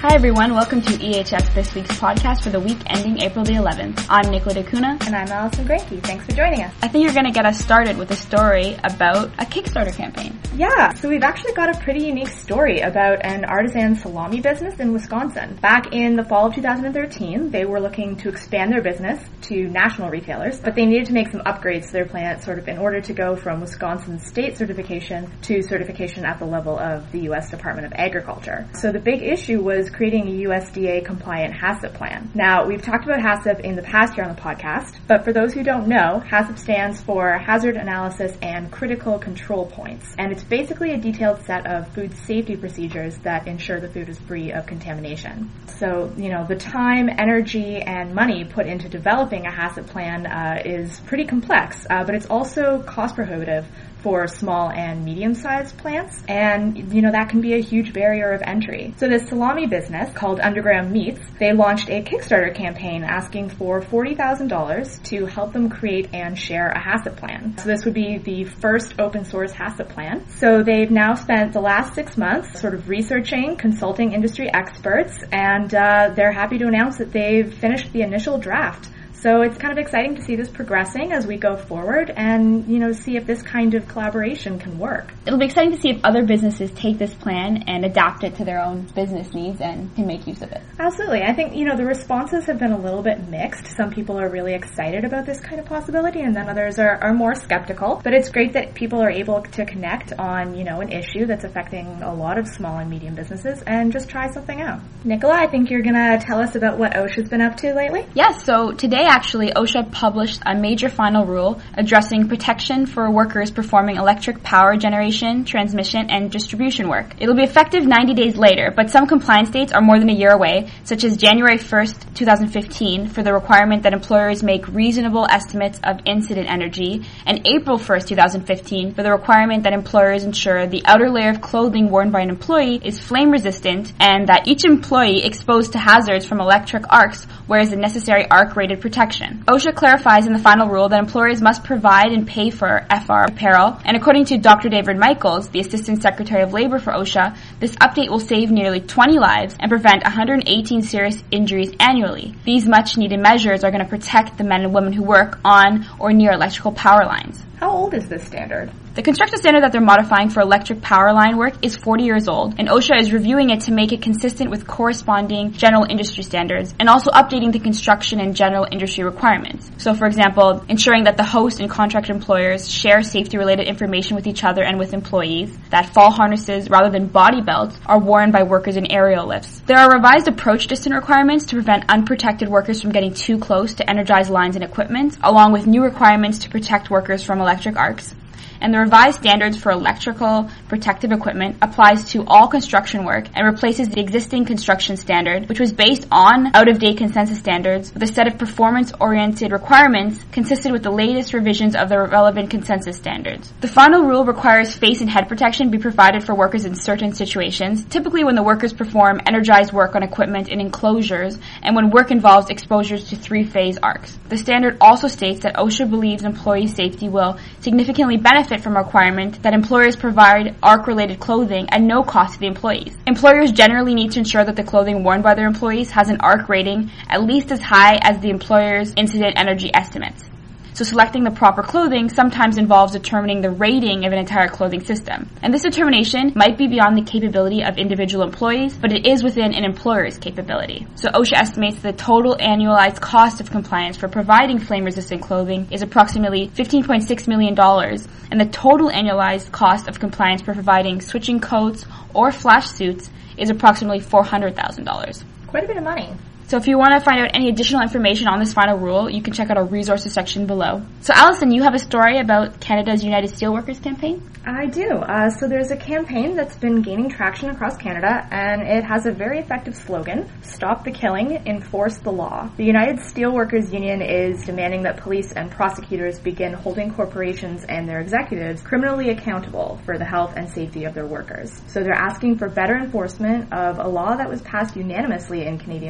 Hi everyone, welcome to EHF This Week's podcast for the week ending April the 11th. I'm Nicola DeCuna. And I'm Allison Granke. Thanks for joining us. I think you're going to get us started with a story about a Kickstarter campaign. Yeah, so we've actually got a pretty unique story about an artisan salami business in Wisconsin. Back in the fall of 2013, they were looking to expand their business to national retailers, but they needed to make some upgrades to their plant sort of in order to go from Wisconsin state certification to certification at the level of the U.S. Department of Agriculture. So the big issue was creating a USDA compliant HACCP plan. Now, we've talked about HACCP in the past year on the podcast, but for those who don't know, HACCP stands for Hazard Analysis and Critical Control Points, and it's basically a detailed set of food safety procedures that ensure the food is free of contamination. So, the time, energy, and money put into developing a HACCP plan is pretty complex, but it's also cost prohibitive for small and medium-sized plants, and that can be a huge barrier of entry. So this salami business called Underground Meats, they launched a Kickstarter campaign asking for $40,000 to help them create and share a HACCP plan. So this would be the first open source HACCP plan. So they've now spent the last 6 months sort of researching, consulting industry experts, and they're happy to announce that they've finished the initial draft. So it's kind of exciting to see this progressing as we go forward and, see if this kind of collaboration can work. It'll be exciting to see if other businesses take this plan and adapt it to their own business needs and can make use of it. Absolutely. I think, the responses have been a little bit mixed. Some people are really excited about this kind of possibility and then others are more skeptical. But it's great that people are able to connect on, an issue that's affecting a lot of small and medium businesses and just try something out. Nicola, I think you're going to tell us about what OSHA's been up to lately. Yes, so today actually OSHA published a major final rule addressing protection for workers performing electric power generation, transmission, and distribution work. It'll be effective 90 days later, but some compliance dates are more than a year away, such as January 1st, 2015 for the requirement that employers make reasonable estimates of incident energy, and April 1st, 2015 for the requirement that employers ensure the outer layer of clothing worn by an employee is flame resistant and that each employee exposed to hazards from electric arcs wears the necessary arc-rated protection. OSHA clarifies in the final rule that employers must provide and pay for FR apparel, and according to Dr. David Michaels, the Assistant Secretary of Labor for OSHA, this update will save nearly 20 lives and prevent 118 serious injuries annually. These much-needed measures are going to protect the men and women who work on or near electrical power lines. How old is this standard? The construction standard that they're modifying for electric power line work is 40 years old, and OSHA is reviewing it to make it consistent with corresponding general industry standards and also updating the construction and general industry requirements. So, for example, ensuring that the host and contract employers share safety-related information with each other and with employees, that fall harnesses rather than body belts are worn by workers in aerial lifts. There are revised approach distance requirements to prevent unprotected workers from getting too close to energized lines and equipment, along with new requirements to protect workers from electric arcs. And the revised standards for electrical protective equipment applies to all construction work and replaces the existing construction standard, which was based on out-of-date consensus standards, with a set of performance-oriented requirements consistent with the latest revisions of the relevant consensus standards. The final rule requires face and head protection be provided for workers in certain situations, typically when the workers perform energized work on equipment in enclosures and when work involves exposures to three-phase arcs. The standard also states that OSHA believes employee safety will significantly benefit from a requirement that employers provide arc-related clothing at no cost to the employees. Employers generally need to ensure that the clothing worn by their employees has an arc rating at least as high as the employer's incident energy estimates. So selecting the proper clothing sometimes involves determining the rating of an entire clothing system. And this determination might be beyond the capability of individual employees, but it is within an employer's capability. So OSHA estimates the total annualized cost of compliance for providing flame-resistant clothing is approximately $15.6 million, and the total annualized cost of compliance for providing switching coats or flash suits is approximately $400,000. Quite a bit of money. So if you want to find out any additional information on this final rule, you can check out our resources section below. So Allison, you have a story about Canada's United Steelworkers campaign? I do. So there's a campaign that's been gaining traction across Canada, and it has a very effective slogan: Stop the killing, enforce the law. The United Steelworkers Union is demanding that police and prosecutors begin holding corporations and their executives criminally accountable for the health and safety of their workers. So they're asking for better enforcement of a law that was passed unanimously in Canadian Parliament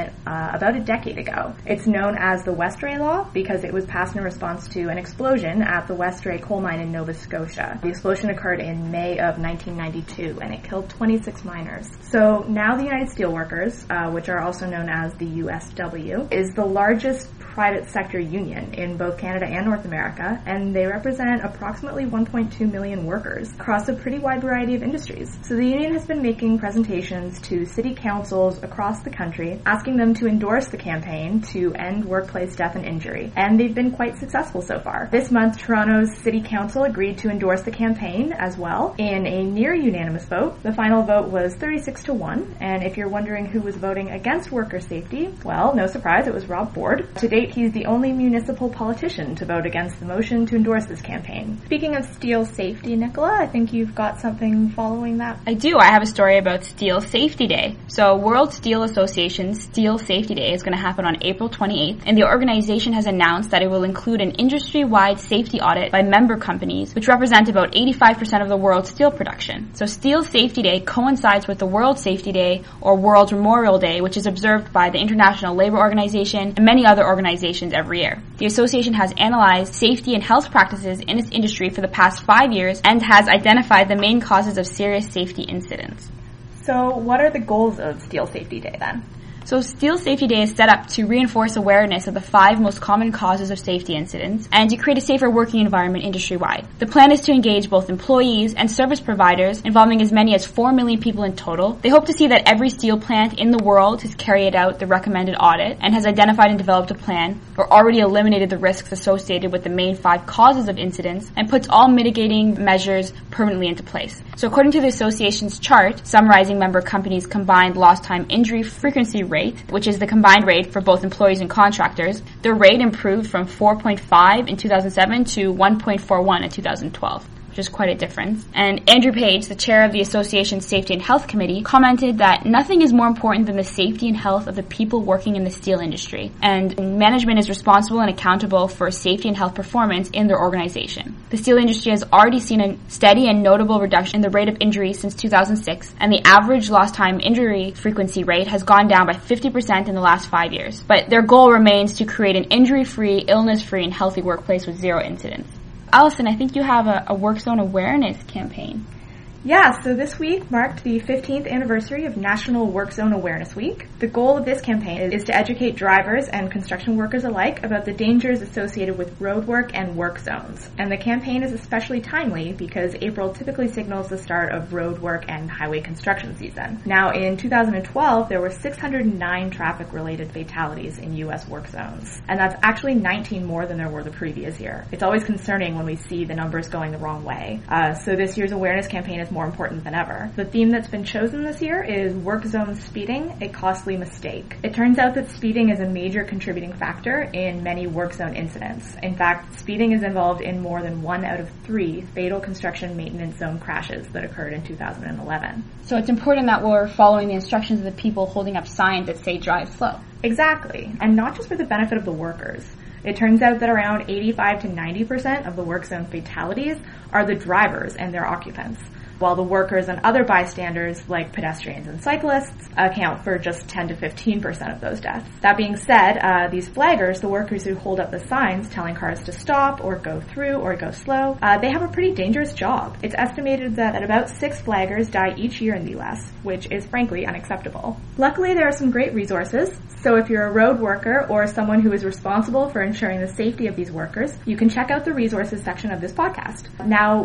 Parliament about a decade ago. It's known as the Westray Law because it was passed in response to an explosion at the Westray coal mine in Nova Scotia. The explosion occurred in May of 1992 and it killed 26 miners. So now the United Steelworkers, which are also known as the USW, is the largest private sector union in both Canada and North America, and they represent approximately 1.2 million workers across a pretty wide variety of industries. So the union has been making presentations to city councils across the country, asking them to endorse the campaign to end workplace death and injury, and they've been quite successful so far. This month, Toronto's City Council agreed to endorse the campaign as well in a near unanimous vote. The final vote was 36-1, and if you're wondering who was voting against worker safety, well, no surprise, it was Rob Ford. To date, he's the only municipal politician to vote against the motion to endorse this campaign. Speaking of steel safety, Nicola, I think you've got something following that. I do. I have a story about Steel Safety Day. So World Steel Association's Steel Safety Day is going to happen on April 28th, and the organization has announced that it will include an industry-wide safety audit by member companies, which represent about 85% of the world's steel production. So Steel Safety Day coincides with the World Safety Day, or World Memorial Day, which is observed by the International Labour Organization and many other organizations every year. The association has analyzed safety and health practices in its industry for the past 5 years and has identified the main causes of serious safety incidents. So what are the goals of Steel Safety Day then? So Steel Safety Day is set up to reinforce awareness of the 5 most common causes of safety incidents and to create a safer working environment industry-wide. The plan is to engage both employees and service providers, involving as many as 4 million people in total. They hope to see that every steel plant in the world has carried out the recommended audit and has identified and developed a plan or already eliminated the risks associated with the main 5 causes of incidents and puts all mitigating measures permanently into place. So according to the association's chart summarizing member companies' combined lost time injury frequency rate, which is the combined rate for both employees and contractors, the rate improved from 4.5 in 2007 to 1.41 in 2012. Which is quite a difference. And Andrew Page, the chair of the association's Safety and Health Committee, commented that nothing is more important than the safety and health of the people working in the steel industry, and management is responsible and accountable for safety and health performance in their organization. The steel industry has already seen a steady and notable reduction in the rate of injuries since 2006, and the average lost time injury frequency rate has gone down by 50% in the last 5 years. But their goal remains to create an injury-free, illness-free, and healthy workplace with 0 incidents. Allison, I think you have a work zone awareness campaign. Yeah, so this week marked the 15th anniversary of National Work Zone Awareness Week. The goal of this campaign is to educate drivers and construction workers alike about the dangers associated with road work and work zones. And the campaign is especially timely because April typically signals the start of road work and highway construction season. Now, in 2012, there were 609 traffic-related fatalities in U.S. work zones. And that's actually 19 more than there were the previous year. It's always concerning when we see the numbers going the wrong way. So this year's awareness campaign is more important than ever. The theme that's been chosen this year is Work Zone Speeding, a Costly Mistake. It turns out that speeding is a major contributing factor in many work zone incidents. In fact, speeding is involved in more than 1 out of 3 fatal construction maintenance zone crashes that occurred in 2011. So it's important that we're following the instructions of the people holding up signs that say drive slow. Exactly, and not just for the benefit of the workers. It turns out that around 85 to 90% of the work zone fatalities are the drivers and their occupants, while the workers and other bystanders, like pedestrians and cyclists, account for just 10 to 15% of those deaths. That being said, these flaggers, the workers who hold up the signs telling cars to stop or go through or go slow, they have a pretty dangerous job. It's estimated that about 6 flaggers die each year in the U.S., which is frankly unacceptable. Luckily, there are some great resources. So if you're a road worker or someone who is responsible for ensuring the safety of these workers, you can check out the resources section of this podcast. Now,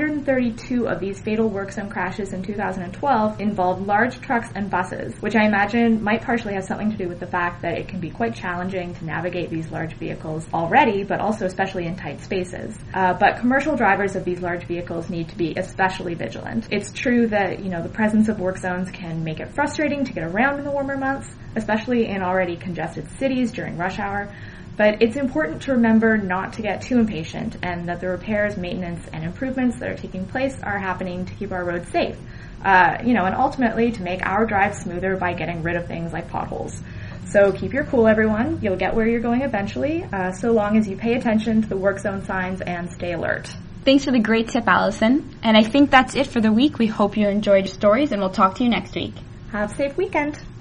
132 of these fatal work zone crashes in 2012 involved large trucks and buses, which I imagine might partially have something to do with the fact that it can be quite challenging to navigate these large vehicles already, but also especially in tight spaces. But commercial drivers of these large vehicles need to be especially vigilant. It's true that, the presence of work zones can make it frustrating to get around in the warmer months, especially in already congested cities during rush hour. But it's important to remember not to get too impatient and that the repairs, maintenance, and improvements that are taking place are happening to keep our roads safe. And ultimately to make our drive smoother by getting rid of things like potholes. So keep your cool, everyone. You'll get where you're going eventually, so long as you pay attention to the work zone signs and stay alert. Thanks for the great tip, Allison. And I think that's it for the week. We hope you enjoyed your stories, and we'll talk to you next week. Have a safe weekend.